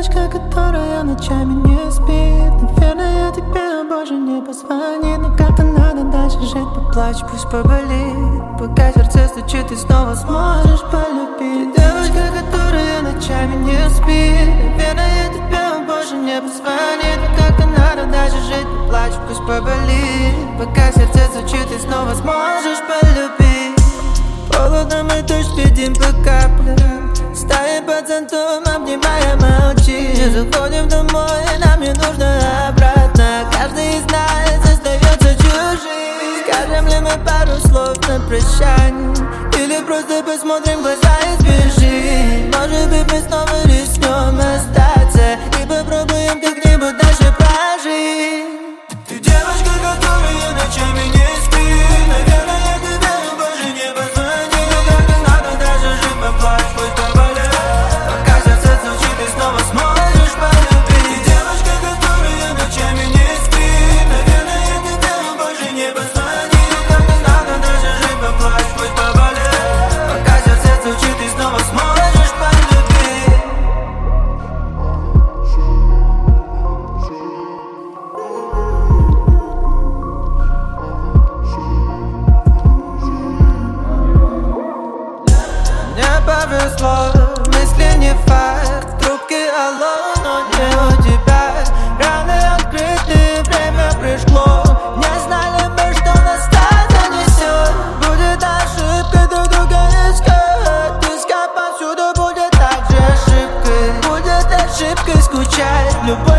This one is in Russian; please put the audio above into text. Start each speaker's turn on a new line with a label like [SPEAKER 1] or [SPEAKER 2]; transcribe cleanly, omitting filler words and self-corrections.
[SPEAKER 1] девочка, которая ночами не спит. Наверное, тебе больше не позвонит. Но как-то надо дальше жить. Поплачь, пусть поболит. Пока сердце стучит, ты снова сможешь полюбить. Девочка, которая ночами не спит. Наверное, тебе больше не позвонит. Но как-то надо дальше жить. Поплачь, пусть поболит. Пока сердце стучит, ты снова сможешь полюбить. Холодно мы дождь видим по каплям. Стоим под зонтом, обнимая, молчи. Не заходим домой, нам не нужно обратно. Каждый из нас остается чужим. Скажем ли мы пару слов на прощание? Или просто посмотрим в глаза и сбежим? Может быть, мы снова рискнем остаться и попробуем как-нибудь дальше прожить. Ты девочка, которая ночами не спит. Наверное, тебе больше не позвонит. Но как-то надо даже жить, поплачь, пусть поболит. Пока сердце стучит, ты снова сможешь полюбить. Ты девочка, которая ночами не спит. Наверное, тебе больше не позвонит. Но как-то надо даже жить, поплачь, пусть поболит. Пока сердце стучит, ты снова сможешь полюбить. Мне повезло, мысли не факт. Трубки алло, но не у тебя. Раны открыты, время пришло. Не знали мы, что нас так занесет. Будет ошибкой друг друга искать. Искать повсюду будет также ошибкой. Будет ошибкой скучать. Любовь